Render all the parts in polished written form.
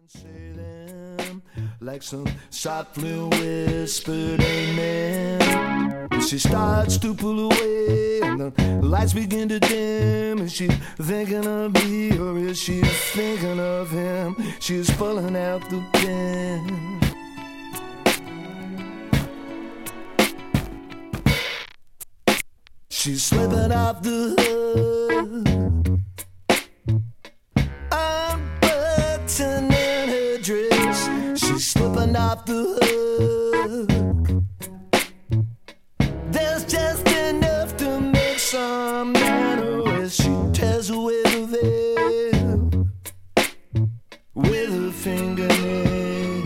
say them like some softly whispered amen. And she starts to pull away, and the lights begin to dim. Is she thinking of me, or is she thinking of him? She's pulling out the pin. She's slipping off the hood, unbuttoning her dress. She's slipping off the hood. There's just enough to make some manner as she tears away the veil with her fingernail.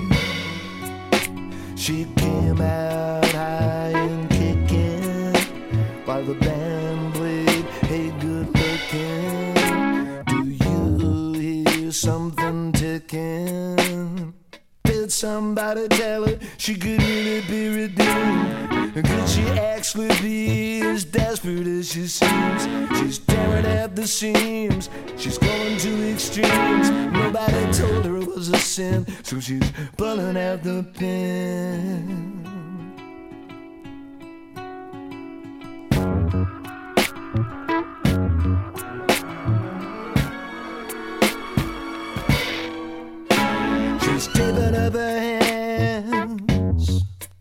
She came out high and kicking while the band played, hey, good looking. Do you hear something ticking? Did somebody tell her she could really be redeemed? Could she actually be as desperate as she seems? She's tearing at the seams, she's going to extremes. Nobody told her it was a sin, so she's pulling out the pin. She's taping up her hands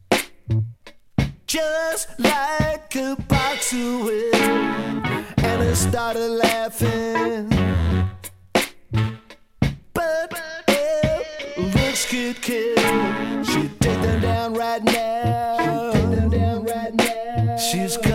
just like a boxer will, and I started laughing, but looks could kill. She'd take them down right now. She's